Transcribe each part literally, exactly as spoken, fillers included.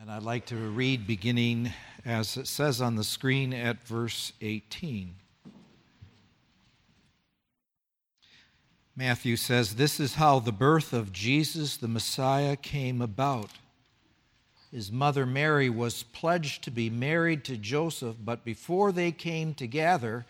And I'd like to read beginning, as it says on the screen, at verse eighteen. Matthew says, "This is how the birth of Jesus the Messiah came about. His mother Mary was pledged to be married to Joseph, but before they came together,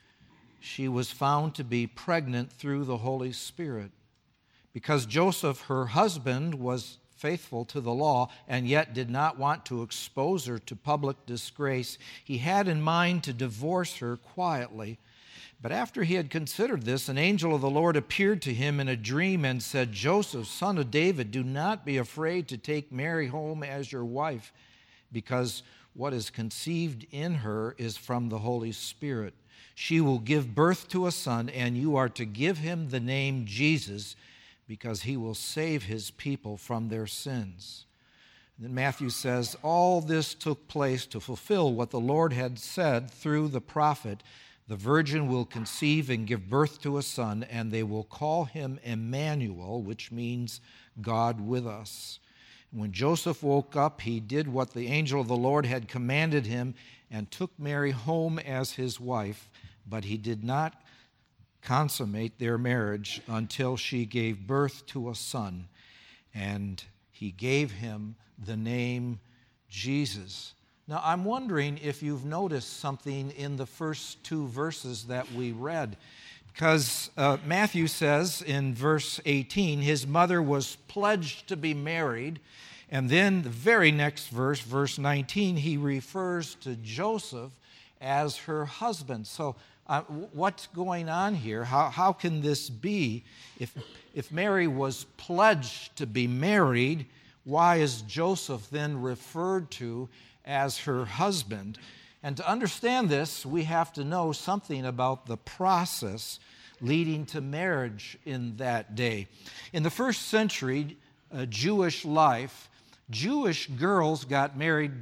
she was found to be pregnant through the Holy Spirit. Because Joseph, her husband, was faithful to the law and yet did not want to expose her to public disgrace, he had in mind to divorce her quietly. But after he had considered this, an angel of the Lord appeared to him in a dream and said, 'Joseph, son of David, do not be afraid to take Mary home as your wife, because what is conceived in her is from the Holy Spirit. She will give birth to a son, and you are to give him the name Jesus, because he will save his people from their sins.' Then Matthew says, all this took place to fulfill what the Lord had said through the prophet, 'The virgin will conceive and give birth to a son, and they will call him Emmanuel,' which means God with us. And when Joseph woke up, he did what the angel of the Lord had commanded him and took Mary home as his wife, but he did not consummate their marriage until she gave birth to a son, and he gave him the name Jesus." Now, I'm wondering if you've noticed something in the first two verses that we read, because uh, Matthew says in verse eighteen, his mother was pledged to be married, and then the very next verse, verse nineteen, he refers to Joseph as her husband. So uh, what's going on here? How, how can this be? If, if Mary was pledged to be married, why is Joseph then referred to as her husband? And to understand this, we have to know something about the process leading to marriage in that day. In the first century uh, Jewish life, Jewish girls got married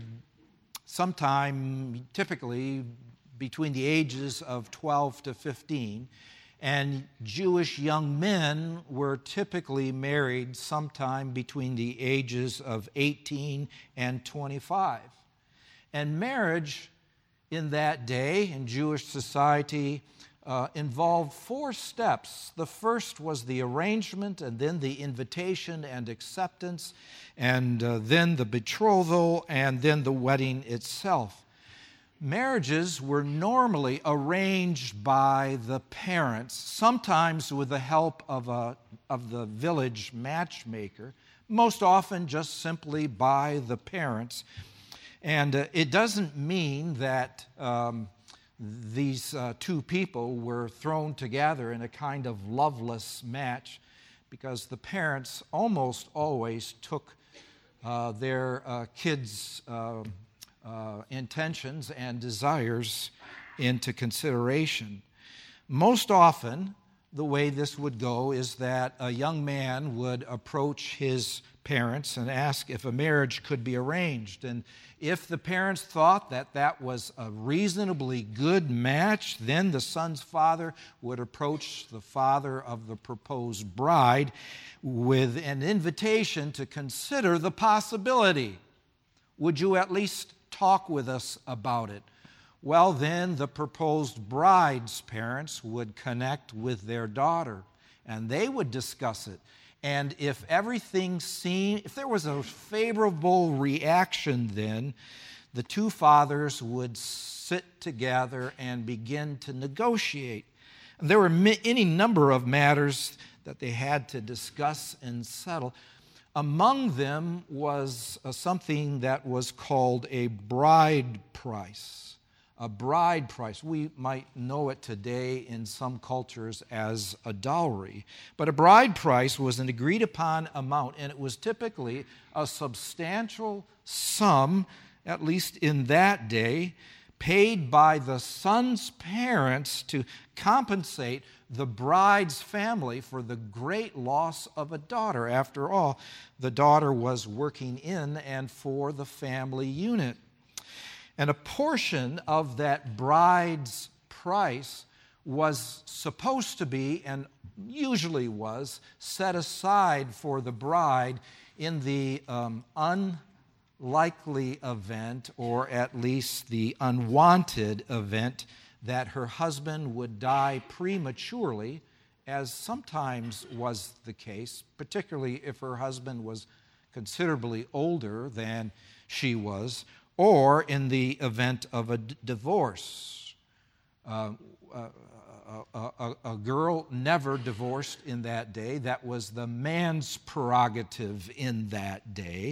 sometime, typically between the ages of twelve to fifteen, and Jewish young men were typically married sometime between the ages of eighteen and twenty-five. And marriage in that day, in Jewish society, uh, involved four steps. The first was the arrangement, and then the invitation and acceptance, and uh, then the betrothal, and then the wedding itself. Marriages were normally arranged by the parents, sometimes with the help of, a, of the village matchmaker, most often just simply by the parents. And uh, it doesn't mean that um, these uh, two people were thrown together in a kind of loveless match, because the parents almost always took uh, their uh, kids' uh, uh, intentions and desires into consideration. Most often, the way this would go is that a young man would approach his parents and ask if a marriage could be arranged. And if the parents thought that that was a reasonably good match, then the son's father would approach the father of the proposed bride with an invitation to consider the possibility. Would you at least talk with us about it? Well, then the proposed bride's parents would connect with their daughter, and they would discuss it. And if everything seemed, if there was a favorable reaction, then the two fathers would sit together and begin to negotiate. And there were any number of matters that they had to discuss and settle. Among them was uh, something that was called a bride price. A bride price. We might know it today in some cultures as a dowry. But a bride price was an agreed upon amount, and it was typically a substantial sum, at least in that day, paid by the son's parents to compensate the bride's family for the great loss of a daughter. After all, the daughter was working in and for the family unit. And a portion of that bride's price was supposed to be, and usually was, set aside for the bride in the um, likely event, or at least the unwanted event, that her husband would die prematurely, as sometimes was the case, particularly if her husband was considerably older than she was, or in the event of a d- divorce. Uh, uh, a, a, a girl never divorced in that day. That was the man's prerogative in that day.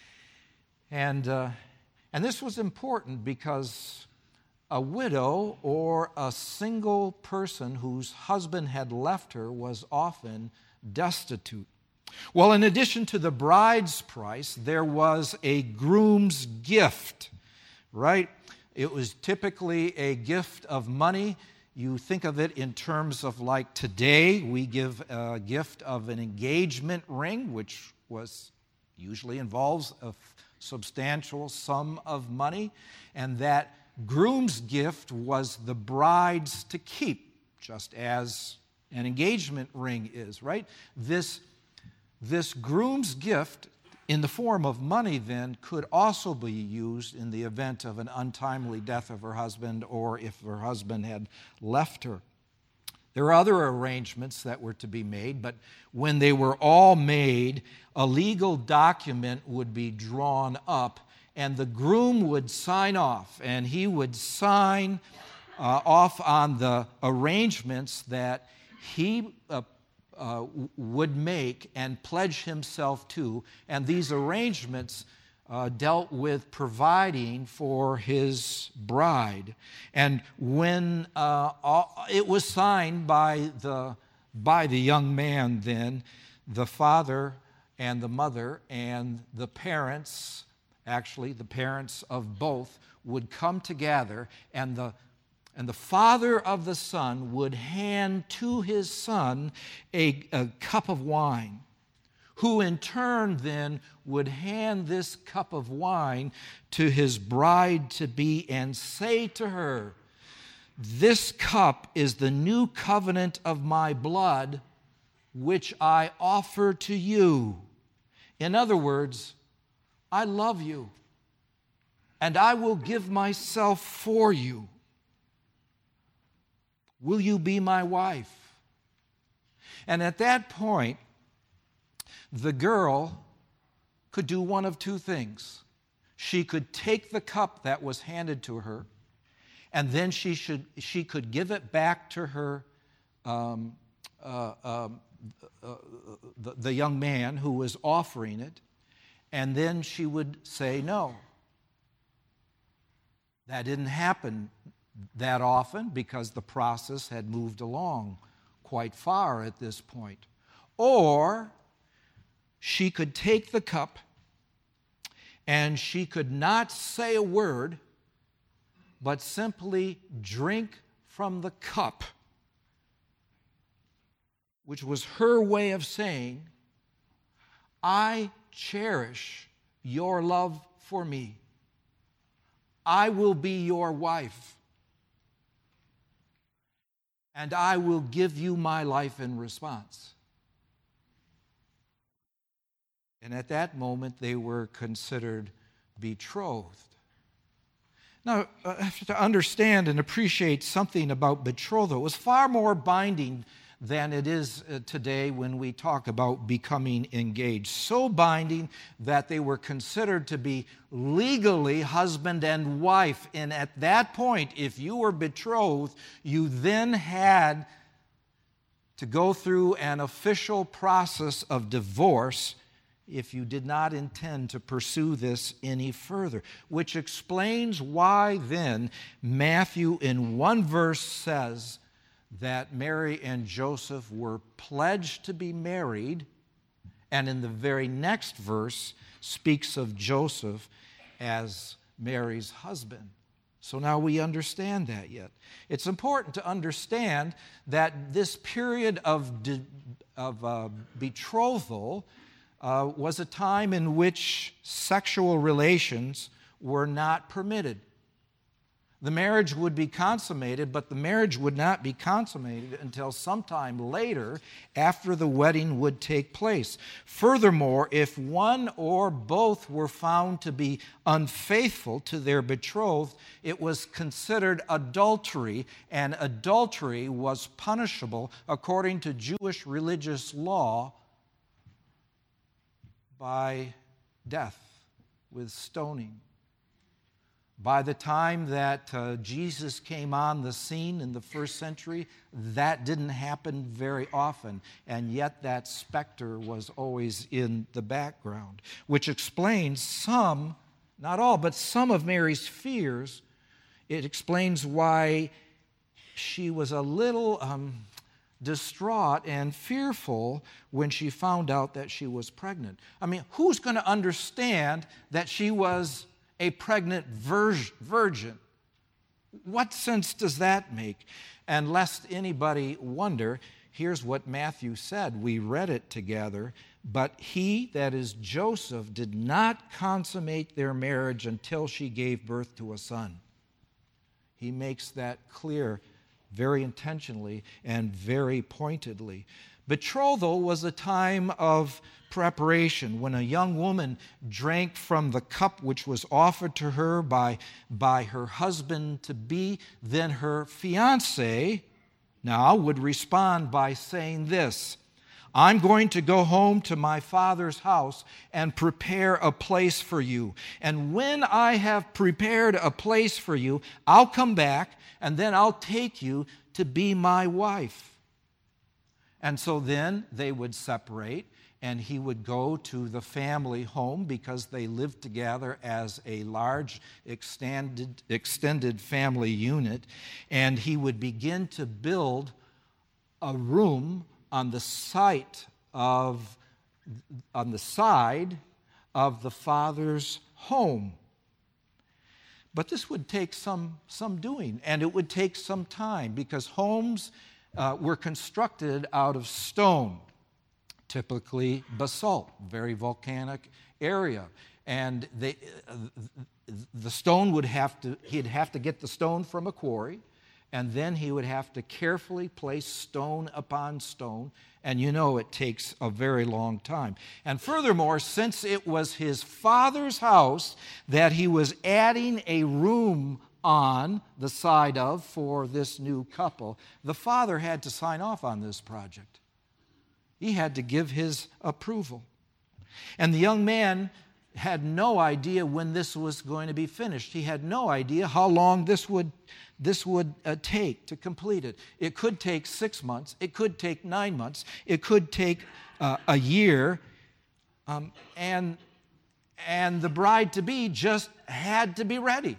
And, uh, and this was important because a widow or a single person whose husband had left her was often destitute. Well, in addition to the bride's price, there was a groom's gift, right? It was typically a gift of money. You think of it in terms of like today, we give a gift of an engagement ring, which was usually involves a substantial sum of money, and that groom's gift was the bride's to keep, just as an engagement ring is, right? This, this groom's gift in the form of money then could also be used in the event of an untimely death of her husband, or if her husband had left her. There were other arrangements that were to be made, but when they were all made, a legal document would be drawn up, and the groom would sign off, and he would sign uh, off on the arrangements that he uh, uh, would make and pledge himself to, and these arrangements Uh, dealt with providing for his bride. And when uh, all, it was signed by the, by the young man then, the father and the mother and the parents, actually the parents of both, would come together, and the, and the father of the son would hand to his son a, a cup of wine, who in turn then would hand this cup of wine to his bride-to-be and say to her, "This cup is the new covenant of my blood, which I offer to you." In other words, I love you, and I will give myself for you. Will you be my wife? And at that point, the girl could do one of two things. She could take the cup that was handed to her, and then she should she could give it back to her, um, uh, um, uh, the, the young man who was offering it, and then she would say no. That didn't happen that often because the process had moved along quite far at this point. Or she could take the cup and she could not say a word, but simply drink from the cup, which was her way of saying, I cherish your love for me. I will be your wife, and I will give you my life in response. And at that moment, they were considered betrothed. Now, uh, to understand and appreciate something about betrothal, it was far more binding than it is uh, today when we talk about becoming engaged. So binding that they were considered to be legally husband and wife. And at that point, if you were betrothed, you then had to go through an official process of divorce if you did not intend to pursue this any further, which explains why then Matthew in one verse says that Mary and Joseph were pledged to be married, and in the very next verse speaks of Joseph as Mary's husband. So now we understand that yet. It's important to understand that this period of, de- of uh, betrothal Uh, was a time in which sexual relations were not permitted. The marriage would be consummated, but the marriage would not be consummated until sometime later after the wedding would take place. Furthermore, if one or both were found to be unfaithful to their betrothed, it was considered adultery, and adultery was punishable according to Jewish religious law by death, with stoning. By the time that uh, Jesus came on the scene in the first century, that didn't happen very often, and yet that specter was always in the background, which explains some, not all, but some of Mary's fears. It explains why she was a little um, distraught and fearful when she found out that she was pregnant. I mean, who's going to understand that she was a pregnant virgin? What sense does that make? And lest anybody wonder, here's what Matthew said. We read it together. But he, that is Joseph, did not consummate their marriage until she gave birth to a son. He makes that clear very intentionally and very pointedly. Betrothal was a time of preparation. When a young woman drank from the cup which was offered to her by, by her husband-to-be, then her fiancé now would respond by saying this: I'm going to go home to my father's house and prepare a place for you. And when I have prepared a place for you, I'll come back and then I'll take you to be my wife. And so then they would separate, and he would go to the family home because they lived together as a large extended, extended family unit, and he would begin to build a room on the site of on the side of the father's home. But this would take some, some doing, and it would take some time, because homes uh, were constructed out of stone, typically basalt, very volcanic area. And they, uh, the stone would have to, he'd have to get the stone from a quarry, and then he would have to carefully place stone upon stone, and you know it takes a very long time. And furthermore, since it was his father's house that he was adding a room on the side of for this new couple, the father had to sign off on this project. He had to give his approval. And the young man had no idea when this was going to be finished. He had no idea how long this would this would uh, take to complete it. It could take six months. It could take nine months. It could take uh, a year. Um, and, and the bride-to-be just had to be ready.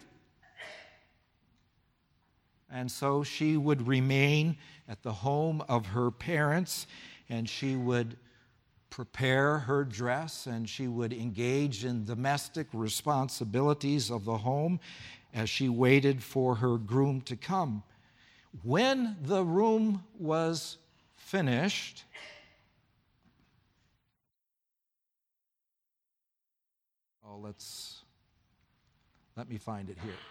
And so she would remain at the home of her parents, and she would prepare her dress, and she would engage in domestic responsibilities of the home as she waited for her groom to come. When the room was finished, oh, let's let me find it here.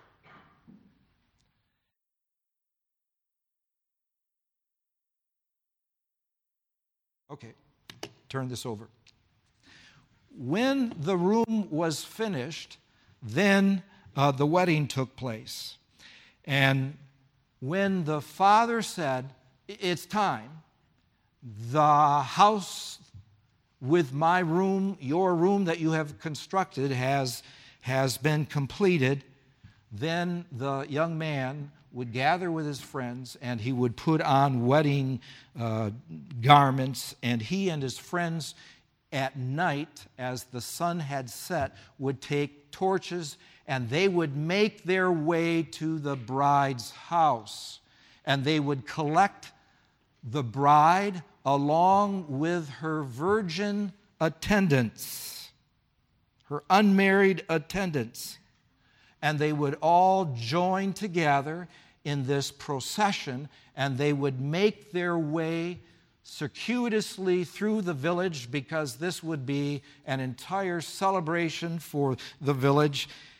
Okay, turn this over. When the room was finished, then uh, the wedding took place. And when the father said, it's time, the house with my room, your room that you have constructed has, has been completed, then the young man would gather with his friends, and he would put on wedding uh, garments, and he and his friends at night, as the sun had set, would take torches, and they would make their way to the bride's house, and they would collect the bride along with her virgin attendants, her unmarried attendants, and they would all join together in this procession, and they would make their way circuitously through the village, because this would be an entire celebration for the village.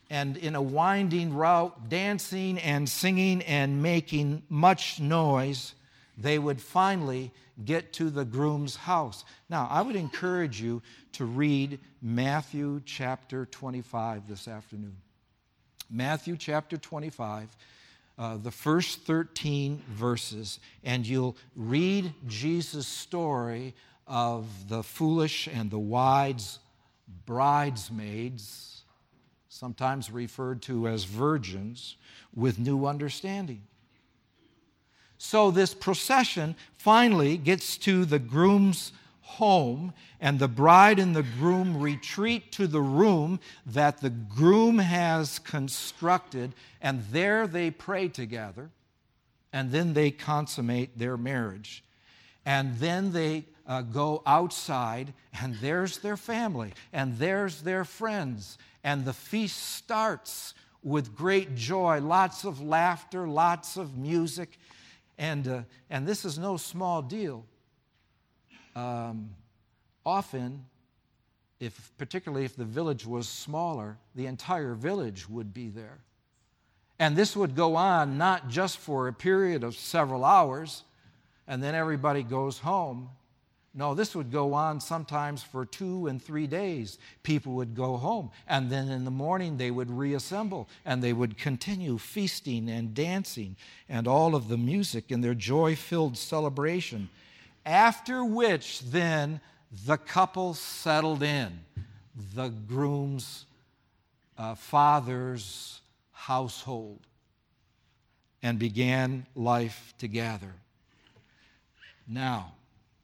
and in a winding route, dancing and singing and making much noise, they would finally get to the groom's house. Now, I would encourage you to read Matthew chapter twenty-five this afternoon. Matthew chapter twenty-five, uh, the first thirteen verses, and you'll read Jesus' story of the foolish and the wise bridesmaids, sometimes referred to as virgins, with new understanding. So this procession finally gets to the groom's home, and the bride and the groom retreat to the room that the groom has constructed, and there they pray together, and then they consummate their marriage. And then they uh, go outside, and there's their family, and there's their friends, and the feast starts with great joy, lots of laughter, lots of music, and, uh, and this is no small deal. Um, often, if, particularly if the village was smaller, the entire village would be there. And this would go on not just for a period of several hours, and then everybody goes home. No, this would go on sometimes for two and three days. People would go home, and then in the morning they would reassemble, and they would continue feasting and dancing and all of the music in their joy-filled celebration. After which, then, the couple settled in the groom's uh, father's household and began life together. Now,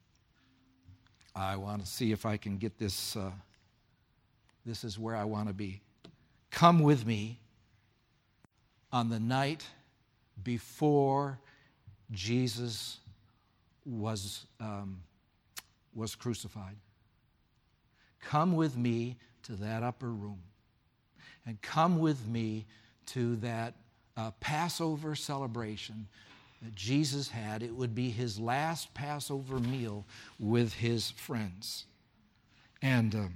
I want to see if I can get this. Uh, this is where I want to be. Come with me on the night before Jesus was, um, was crucified. Come with me to that upper room, and come with me to that uh, Passover celebration that Jesus had. It would be his last Passover meal with his friends. And, um,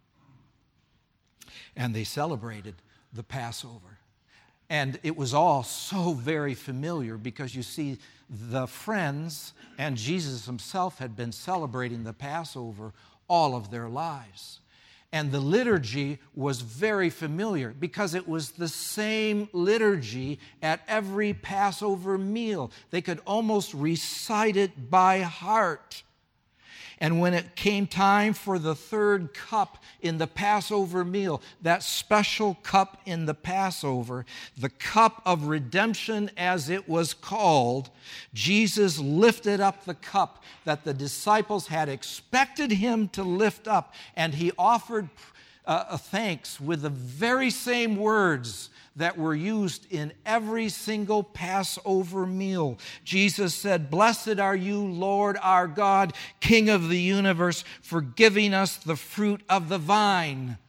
and they celebrated the Passover. And it was all so very familiar because you see, the friends and Jesus himself had been celebrating the Passover all of their lives. And the liturgy was very familiar because it was the same liturgy at every Passover meal. They could almost recite it by heart. And when it came time for the third cup in the Passover meal, that special cup in the Passover, the cup of redemption as it was called, Jesus lifted up the cup that the disciples had expected him to lift up, and he offered uh, thanks with the very same words that were used in every single Passover meal. Jesus said, "Blessed are you, Lord our God, King of the universe, for giving us the fruit of the vine."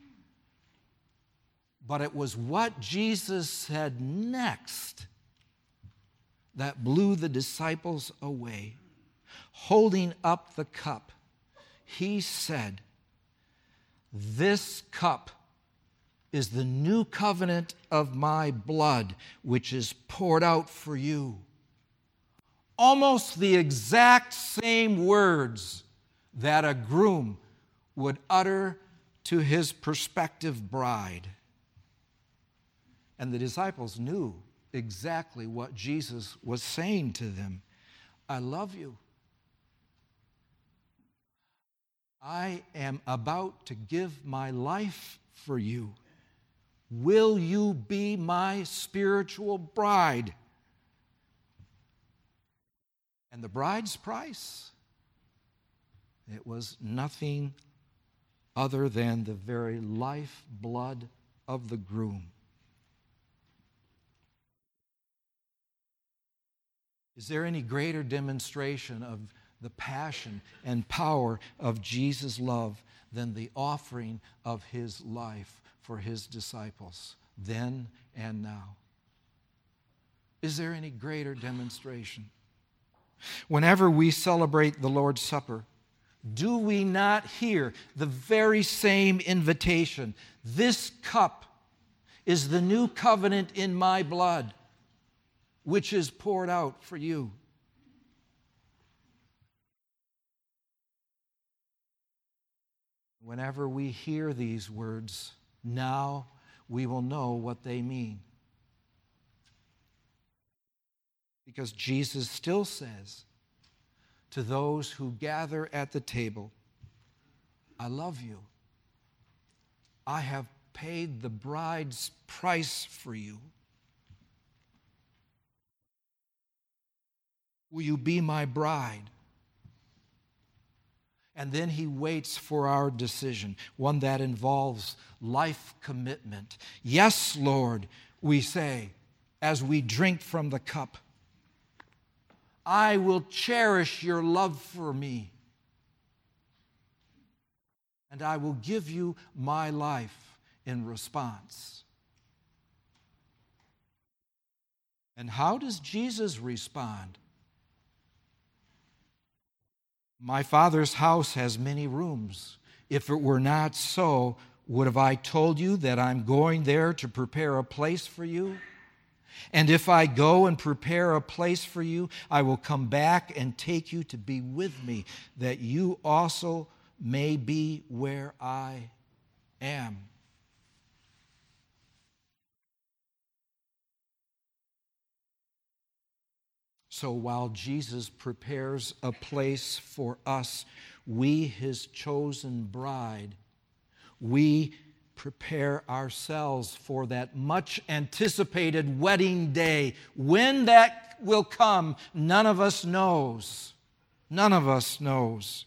But it was what Jesus said next that blew the disciples away. Holding up the cup, he said, "This cup is the new covenant of my blood, which is poured out for you." Almost the exact same words that a groom would utter to his prospective bride. And the disciples knew exactly what Jesus was saying to them. I love you. I am about to give my life for you. Will you be my spiritual bride? And the bride's price, it was nothing other than the very life blood of the groom. Is there any greater demonstration of the passion and power of Jesus' love than the offering of his life for his disciples then and now? Is there any greater demonstration? Whenever we celebrate the Lord's Supper, do we not hear the very same invitation? This cup is the new covenant in my blood, which is poured out for you. Whenever we hear these words, now we will know what they mean. Because Jesus still says to those who gather at the table, I love you. I have paid the bride's price for you. Will you be my bride? And then he waits for our decision, one that involves life commitment. Yes, Lord, we say as we drink from the cup, I will cherish your love for me, and I will give you my life in response. And how does Jesus respond? My Father's house has many rooms. If it were not so, would have I told you that I'm going there to prepare a place for you? And if I go and prepare a place for you, I will come back and take you to be with me, that you also may be where I am. So while Jesus prepares a place for us, we, his chosen bride, we prepare ourselves for that much anticipated wedding day. When that will come, none of us knows. None of us knows.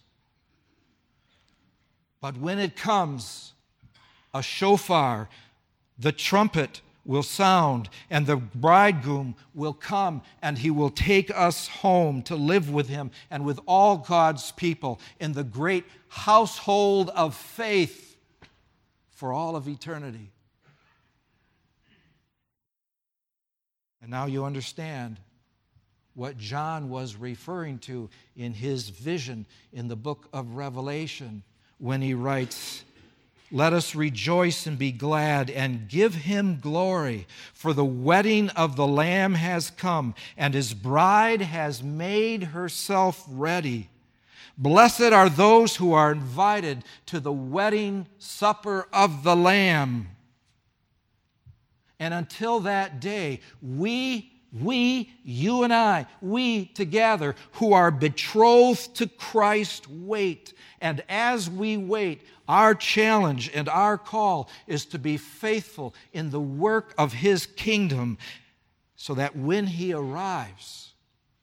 But when it comes, a shofar, the trumpet will sound, and the bridegroom will come, and he will take us home to live with him and with all God's people in the great household of faith for all of eternity. And now you understand what John was referring to in his vision in the book of Revelation when he writes, let us rejoice and be glad and give him glory, for the wedding of the Lamb has come, and his bride has made herself ready. Blessed are those who are invited to the wedding supper of the Lamb. And until that day, we We, you and I, we together who are betrothed to Christ, wait. And as we wait, our challenge and our call is to be faithful in the work of his kingdom so that when he arrives,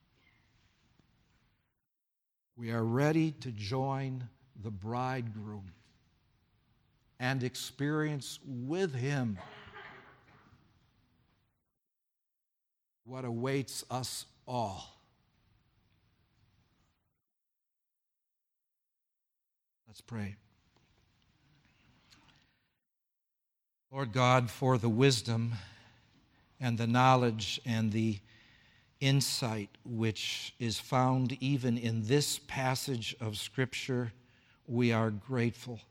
we are ready to join the bridegroom and experience with him what awaits us all. Let's pray. Lord God, for the wisdom and the knowledge and the insight which is found even in this passage of Scripture, we are grateful.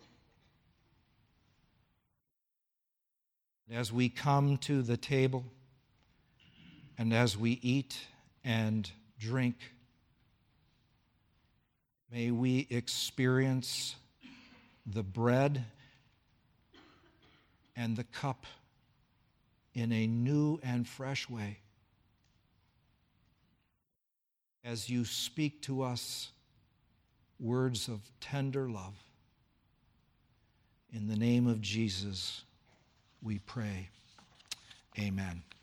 As we come to the table, and as we eat and drink, may we experience the bread and the cup in a new and fresh way as you speak to us words of tender love. In the name of Jesus, we pray. Amen.